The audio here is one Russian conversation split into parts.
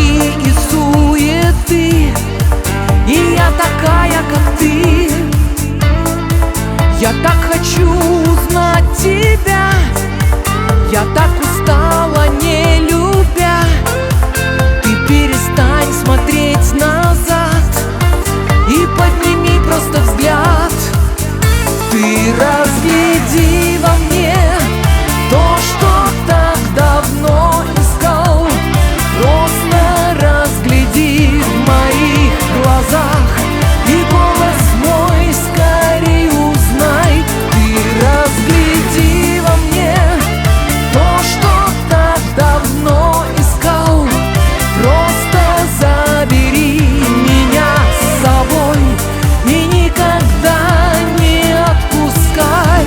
спешки и суеты, и я такая, как ты. Я так хочу узнать тебя, я так устала, не любя. Ты перестань смотреть назад и подними просто взгляд. Ты разгляди во мне то, что так давно искал. Просто разгляди в моих глазах и голос мой скорее узнай. Ты разгляди во мне то, что так давно искал. Просто забери меня с собой и никогда не отпускай.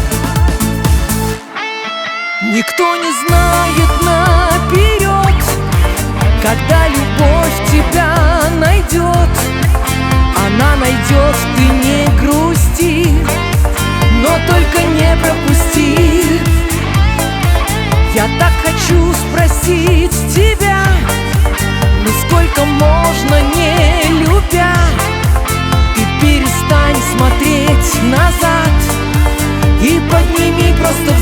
Никто не знает наперед, когда любовь тебя найдет. Она найдет, ты не грусти, но только не пропусти. Я так хочу спросить тебя, ну сколько можно, не любя? Ты перестань смотреть назад и подними просто